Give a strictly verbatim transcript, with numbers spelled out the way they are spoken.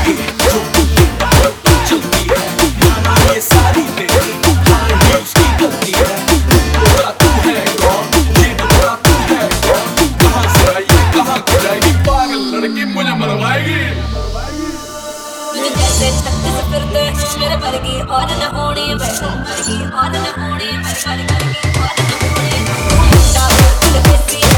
ये जो तू करती चलती है माना ये सारी तेरी हाई हील्स की गलती है। बोला तू है कौन, ये बोला तू है कौन, कहाँ से आई कहाँ को जाएगी, पागल लड़की मुझे मरवाएगी। मुझे जैसे छत्तीस फिरते मेरे वर्गी और न होनी, मेरे वर्गी और न होनी, मेरे वर्गी और न होनी।